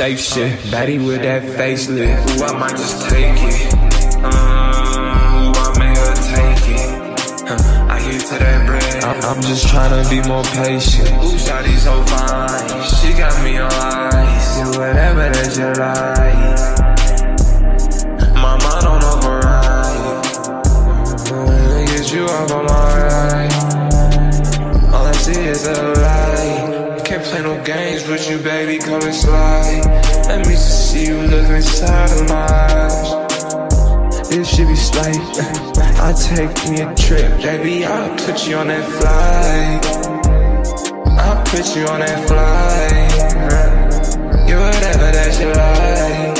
shape shit. Baddie with that facelift. Ooh, I might just take it. Ooh, I made her take it. I hit to that bread. I'm just tryna be more patient. Ooh, shawty so fine. She got me on ice. Do whatever that you like. My mind on override. Get you off on my ride. All I see is a lie. Can't play no games with you, baby, come and slide. Let me just see you look inside of my eyes. This shit be slight. I'll take me a trip. Baby, I'll put you on that flight. I'll put you on that flight. Get whatever that you like.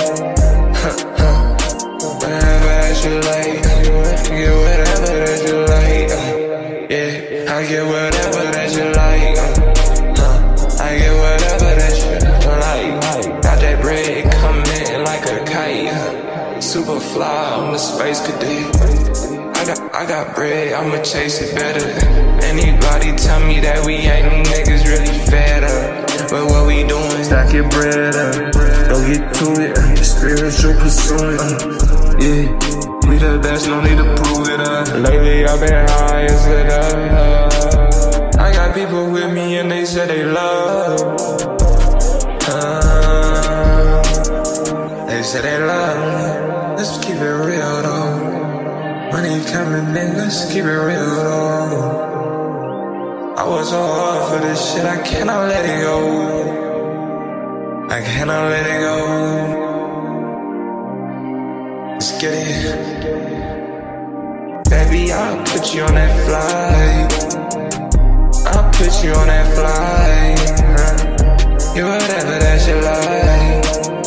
Whatever that you like. Get whatever that you like. Yeah, I get whatever that you like. I get whatever that you like. Got that bread coming like a kite. Super fly, I'm a space cadet. I got bread, I'ma chase it better. Anybody tell me that we ain't niggas really fed up. But what we doing? Stack your bread up, don't get to it. Spiritual pursuit. Yeah, We the best, no need to prove it up. lately I've been high as it up. I got people with me and they say they love. They say they love me. Let's keep it real though. Money coming in, let's keep it real though. I was so hard for this shit, I cannot let it go. I cannot let it go. Let's get it. Baby, I'll put you on that flight. I'll put you on that flight. You whatever that you like.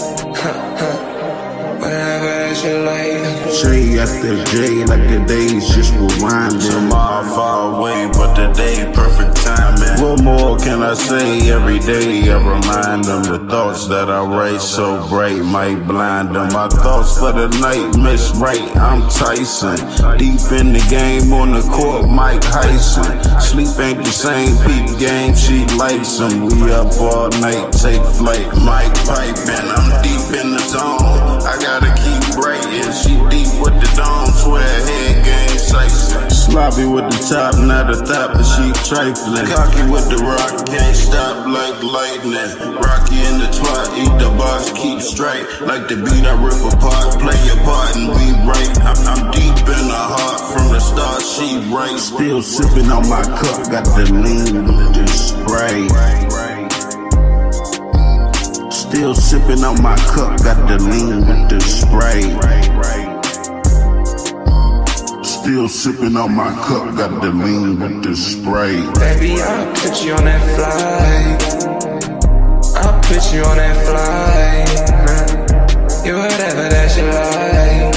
Whatever that you like. J after J, like the days just rewinding. Tomorrow far away, but the day perfect timing. What more can I say? Every day I remind them the thoughts that I write so bright might blind them. My thoughts for the night miss right. I'm Tyson, deep in the game on the court, Mike Tyson. Sleep ain't the same, peep game, she likes him. We up all night, take flight. Mike piping, I'm deep in the zone. I gotta keep bright, and she deep with the dome. Swear head game Tyson. Sloppy with the top, not a thought, but she trifling. Cocky with the rock, can't stop like lightning. Rocky in the twat, eat the box, keep straight. Like the beat I rip apart, play your part and be right. I'm deep in the heart, from the start she right. Still sipping on my cup, got the lean with the spray. Still sipping on my cup, got the lean with the spray. Still sipping on my cup, got the lean with the spray. Baby, I'll put you on that flight. I'll put you on that flight. You whatever that you like.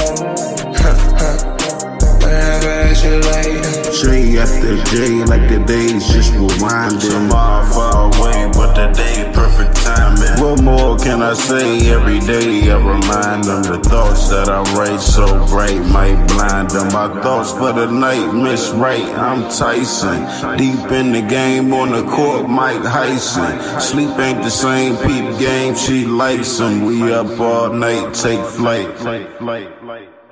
Whatever that you like. J after J, like the days just rewinding. Tomorrow far away, but the day perfect timing. What more can I say? Every day I remind them the thoughts that I write so bright might blind them. My thoughts for the night miss right. I'm Tyson, deep in the game on the court, Mike Tyson. Sleep ain't the same, peep game, she likes him. We up all night, take flight.